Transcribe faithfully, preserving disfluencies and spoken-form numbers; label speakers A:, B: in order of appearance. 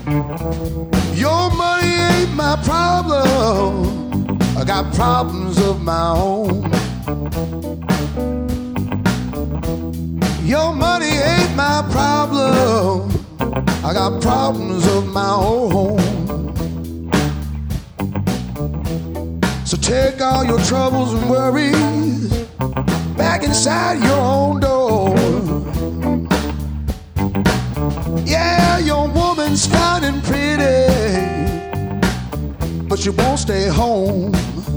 A: Your money ain't my problem. I got problems of my own. Your money ain't my problem. I got problems of my own. So take all your troubles and worries back inside your own door. Yeah, your woman's fine and pretty, but she won't stay home.